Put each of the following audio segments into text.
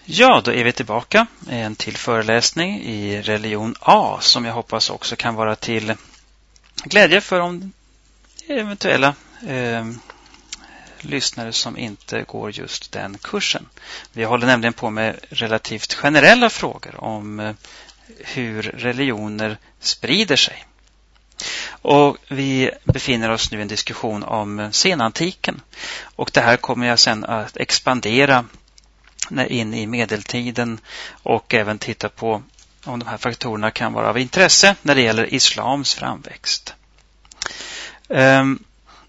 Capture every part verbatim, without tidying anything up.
Ja, då är vi tillbaka med en till föreläsning i religion A som jag hoppas också kan vara till glädje för om eventuella eh, lyssnare som inte går just den kursen. Vi håller nämligen på med relativt generella frågor om eh, hur religioner sprider sig. Och vi befinner oss nu i en diskussion om senantiken. Och det här kommer jag sen att expandera in i medeltiden och även titta på om de här faktorerna kan vara av intresse när det gäller islams framväxt. Um,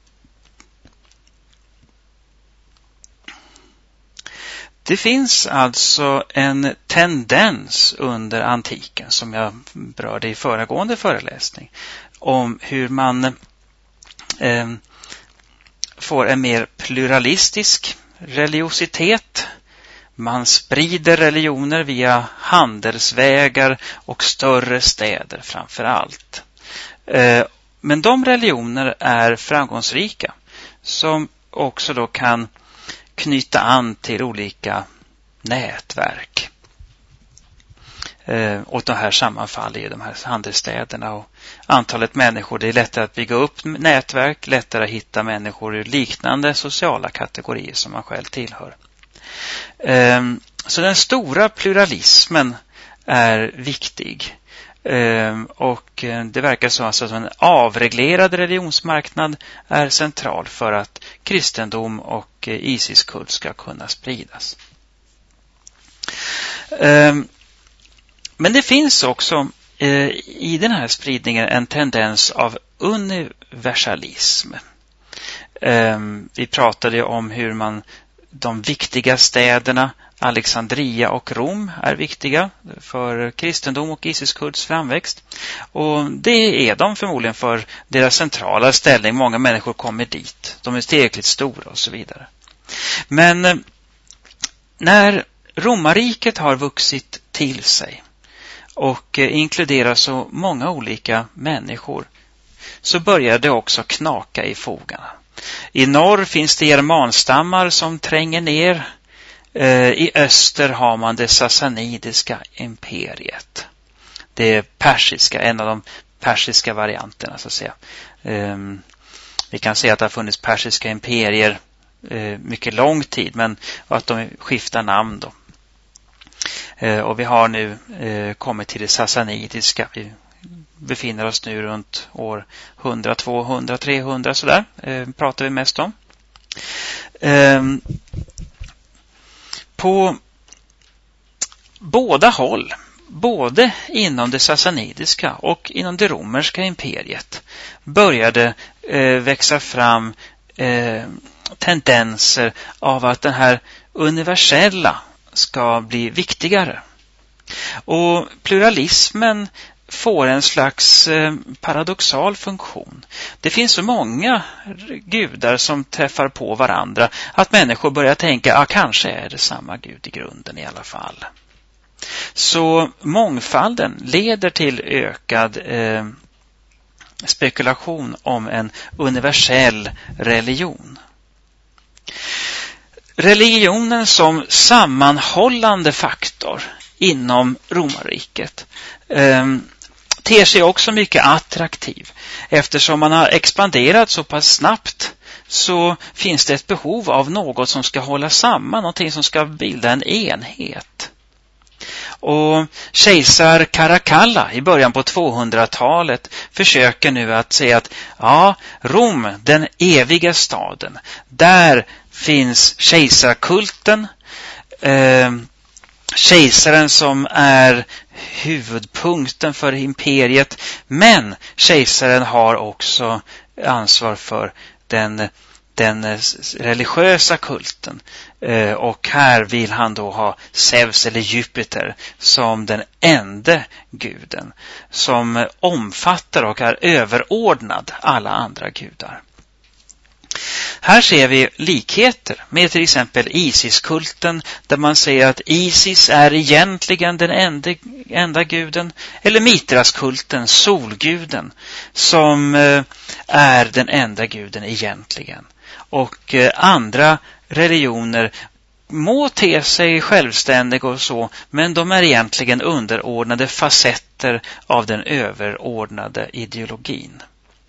det finns alltså en tendens under antiken som jag berörde i föregående föreläsning om hur man um, får en mer pluralistisk religiositet. Man sprider religioner via handelsvägar och större städer framför allt. Men de religioner är framgångsrika som också då kan knyta an till olika nätverk. Och de här sammanfaller i de här handelsstäderna och antalet människor. Det är lättare att bygga upp nätverk, lättare att hitta människor i liknande sociala kategorier som man själv tillhör. Så den stora pluralismen är viktig. Och det verkar så att en avreglerad religionsmarknad är central för att kristendom och ISIS-kult ska kunna spridas. Men det finns också i den här spridningen en tendens av universalism. Vi pratade om hur man de viktiga städerna Alexandria och Rom är viktiga för kristendom och ISIS-kults framväxt. Och det är de förmodligen för deras centrala ställning. Många människor kommer dit. De är tillräckligt stora och så vidare. Men när romarriket har vuxit till sig och inkluderar så många olika människor så börjar det också knaka i fogarna. I norr finns det germanstammar som tränger ner. I öster har man det sassanidiska imperiet. Det är persiska, en av de persiska varianterna så att säga. Vi kan se att det har funnits persiska imperier mycket lång tid, men att de skiftar namn då. Och vi har nu kommit till det sassanidiska. Vi befinner oss nu runt år hundra, tvåhundra, trehundra sådär. Pratar vi mest om. På båda håll, både inom det sassanidiska och inom det romerska imperiet, började eh, växa fram eh, tendenser av att den här universella ska bli viktigare. Och pluralismen får en slags eh, paradoxal funktion. Det finns så många gudar som träffar på varandra att människor börjar tänka att ah, kanske är det samma gud i grunden i alla fall. Så mångfalden leder till ökad eh, spekulation om en universell religion. Religionen som sammanhållande faktor inom romarriket eh, ter sig också mycket attraktiv. Eftersom man har expanderat så pass snabbt så finns det ett behov av något som ska hålla samman, någonting som ska bilda en enhet. Och kejsar Caracalla i början på tvåhundratalet försöker nu att säga att ja, Rom, den eviga staden, där finns kejsarkulten, eh, kejsaren som är huvudpunkten för imperiet, men kejsaren har också ansvar för den, den religiösa kulten. Och här vill han då ha Zeus eller Jupiter som den enda guden som omfattar och är överordnad alla andra gudar. Här ser vi likheter med till exempel Isis-kulten, där man säger att Isis är egentligen den enda, enda guden, eller Mitras-kulten, solguden, som är den enda guden egentligen. Och andra religioner må te sig självständiga och så, men de är egentligen underordnade facetter av den överordnade ideologin.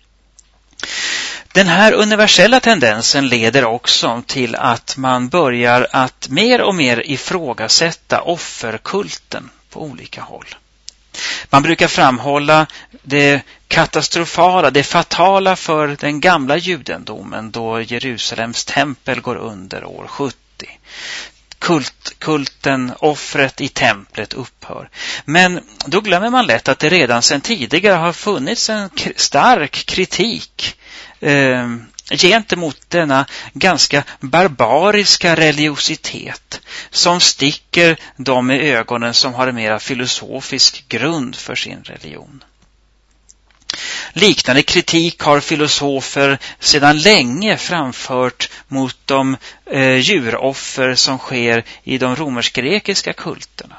Den här universella tendensen leder också till att man börjar att mer och mer ifrågasätta offerkulten på olika håll. Man brukar framhålla det katastrofala, det fatala för den gamla judendomen då Jerusalems tempel går under år sjuttio. Kult, kulten, offret i templet upphör. Men då glömmer man lätt att det redan sedan tidigare har funnits en k- stark kritik eh, gentemot denna ganska barbariska religiositet som sticker dem i ögonen som har en mer filosofisk grund för sin religion. Liknande kritik har filosofer sedan länge framfört mot de eh, djuroffer som sker i de romersk-grekiska kulterna.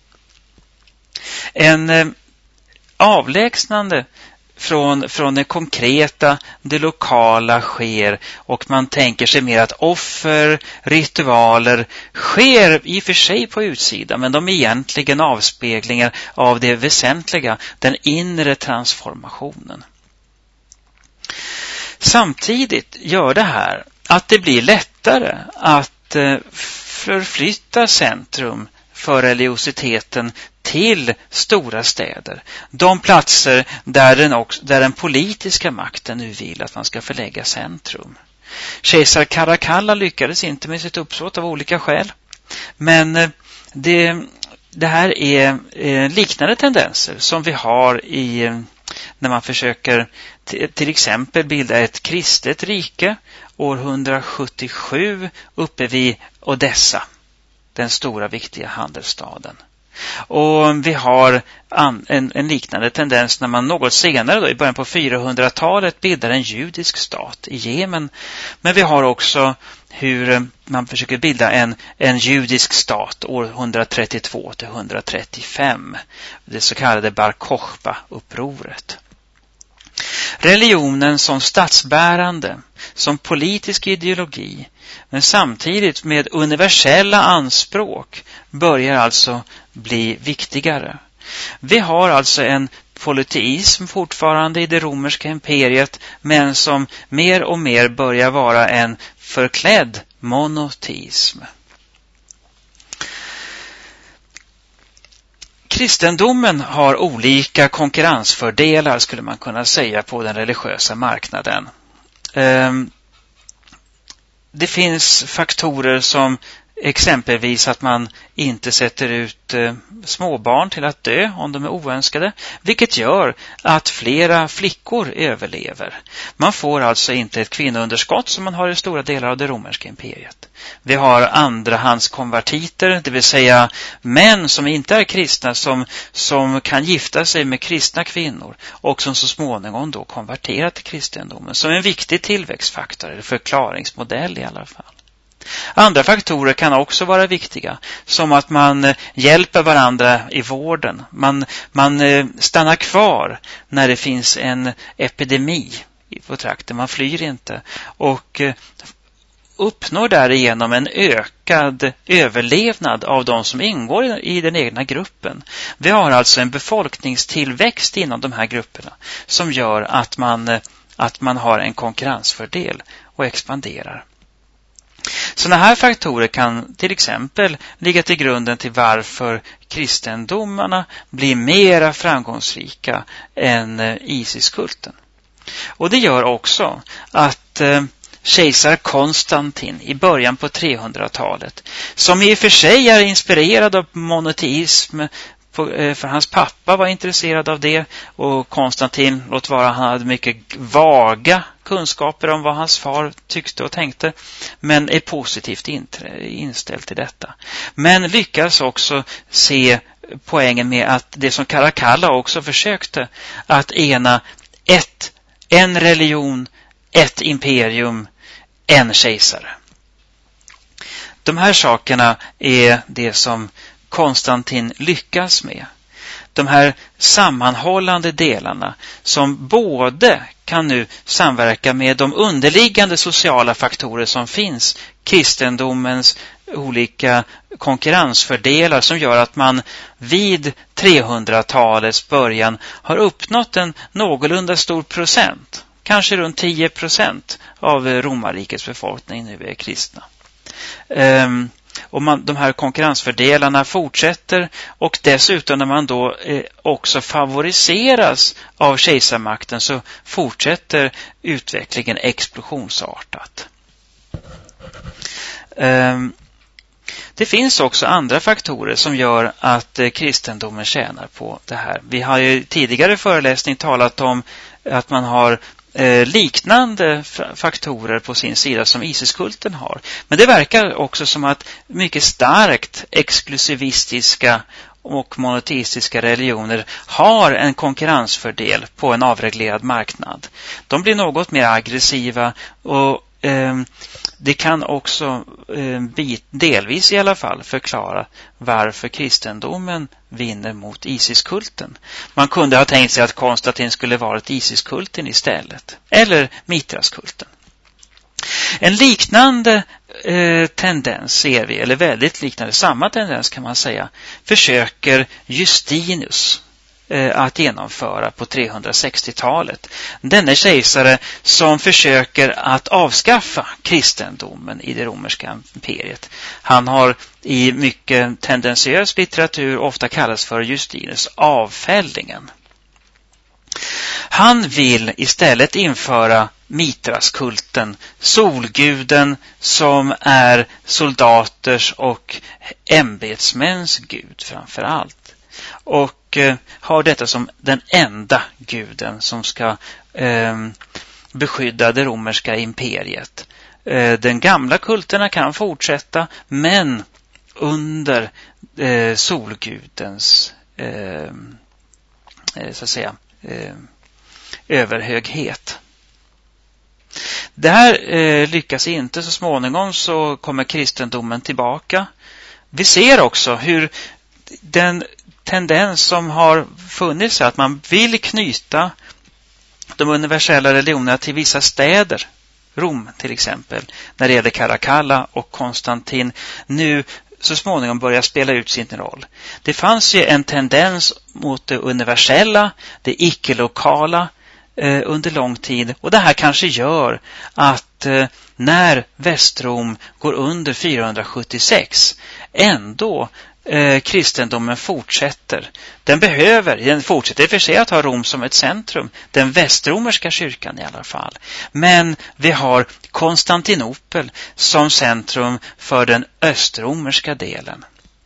En eh, avlägsnande från, från det konkreta, det lokala sker, och man tänker sig mer att offer, ritualer sker i och för sig på utsidan, men de är egentligen avspeglingar av det väsentliga, den inre transformationen. Samtidigt gör det här att det blir lättare att förflytta centrum för religiositeten till stora städer. De platser där den, också, där den politiska makten nu vill att man ska förlägga centrum. Kejsar Caracalla lyckades inte med sitt uppsåt av olika skäl. Men det, det här är liknande tendenser som vi har i när man försöker t- till exempel bilda ett kristet rike år hundrasjuttiosju uppe vid Odessa, den stora viktiga handelsstaden. Och vi har an, en, en liknande tendens när man något senare då, i början på fyrahundratalet bildar en judisk stat i Jemen. Men vi har också hur man försöker bilda en, en judisk stat år etthundratrettiotvå till etthundratrettiofem, det så kallade Bar Kokhba-upproret. Religionen som statsbärande, som politisk ideologi, men samtidigt med universella anspråk börjar alltså bli viktigare. Vi har alltså en polyteism fortfarande i det romerska imperiet, men som mer och mer börjar vara en förklädd monoteism. Kristendomen har olika konkurrensfördelar, skulle man kunna säga, på den religiösa marknaden. Det finns faktorer som exempelvis att man inte sätter ut eh, småbarn till att dö om de är oönskade, vilket gör att flera flickor överlever. Man får alltså inte ett kvinnounderskott som man har i stora delar av det romerska imperiet. Vi har andrahandskonvertiter, det vill säga män som inte är kristna som, som kan gifta sig med kristna kvinnor och som så småningom då konverterar till kristendomen som en viktig tillväxtfaktor eller förklaringsmodell i alla fall. Andra faktorer kan också vara viktiga, som att man hjälper varandra i vården. Man, man stannar kvar när det finns en epidemi på trakten. Man flyr inte och uppnår därigenom en ökad överlevnad av de som ingår i den egna gruppen. Vi har alltså en befolkningstillväxt inom de här grupperna som gör att man, att man har en konkurrensfördel och expanderar. Sådana här faktorer kan till exempel ligga till grunden till varför kristendomarna blir mera framgångsrika än Isis-kulten. Och det gör också att eh, kejsar Konstantin i början på trehundratalet, som i och för sig är inspirerad av monoteism, för hans pappa var intresserad av det, och Konstantin, låt vara han hade mycket vaga kunskaper om vad hans far tyckte och tänkte, men är positivt inställd till detta. Men lyckas också se poängen med att det som Caracalla också försökte, att ena ett, en religion, ett imperium, en kejsare. De här sakerna är det som Konstantin lyckas med. De här sammanhållande delarna som både kan nu samverka med de underliggande sociala faktorer som finns. Kristendomens olika konkurrensfördelar som gör att man vid trehundratalets början har uppnått en någorlunda stor procent. Kanske runt tio procent av romarrikets befolkning nu är kristna. Um, och man, de här konkurrensfördelarna fortsätter, och dessutom när man då eh, också favoriseras av kejsarmakten så fortsätter utvecklingen explosionsartat. Um, det finns också andra faktorer som gör att eh, kristendomen tjänar på det här. Vi har ju tidigare föreläsning talat om att man har Eh, liknande faktorer på sin sida som Isiskulten har. Men det verkar också som att mycket starkt exklusivistiska och monoteistiska religioner har en konkurrensfördel på en avreglerad marknad. De blir något mer aggressiva, och eh, det kan också eh, delvis i alla fall förklara varför kristendomen vinner mot Isiskulten. Man kunde ha tänkt sig att Konstantin skulle varit Isiskulten istället. Eller Mitraskulten. En liknande eh, tendens ser vi, eller väldigt liknande, samma tendens kan man säga, försöker Justinus eh, att genomföra på trehundrasextiotalet. Denne kejsare som försöker att avskaffa kristendomen i det romerska imperiet. Han har i mycket tendentiös litteratur ofta kallats för Justinus avfällningen. Han vill istället införa Mitraskulten, solguden som är soldaters och ämbetsmäns gud framför allt. Och eh, har detta som den enda guden som ska eh, beskydda det romerska imperiet. Eh, den gamla kulterna kan fortsätta, men under eh, solgudens eh, så att säga eh, överhöghet. Det här eh, lyckas inte. Så småningom så kommer kristendomen tillbaka. Vi ser också hur den tendens som har funnits att man vill knyta de universella religionerna till vissa städer, Rom till exempel, när det gäller Caracalla och Konstantin, nu så småningom börjar spela ut sin roll. Det fanns ju en tendens mot det universella, det icke-lokala eh, under lång tid. Och det här kanske gör att eh, när Västrom går under fyrahundrasjuttiosex ändå eh, kristendomen fortsätter. Den behöver, den fortsätter för sig att ha Rom som ett centrum. Den västromerska kyrkan i alla fall. Men vi har Konstantinopel som centrum för den östromerska delen.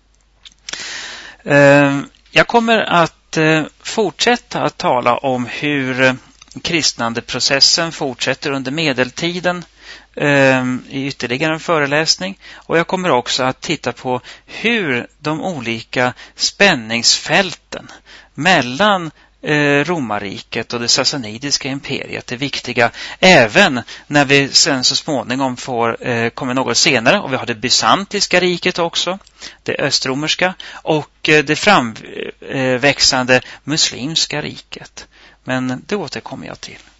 Eh, jag kommer att eh, fortsätta att tala om hur eh, kristnandeprocessen fortsätter under medeltiden i ytterligare en föreläsning, och jag kommer också att titta på hur de olika spänningsfälten mellan eh, romarriket och det sassanidiska imperiet är viktiga, även när vi sen så småningom får eh, kommer något senare, och vi har det bysantiska riket också, det östromerska och eh, det framväxande muslimska riket. Men det återkommer jag till.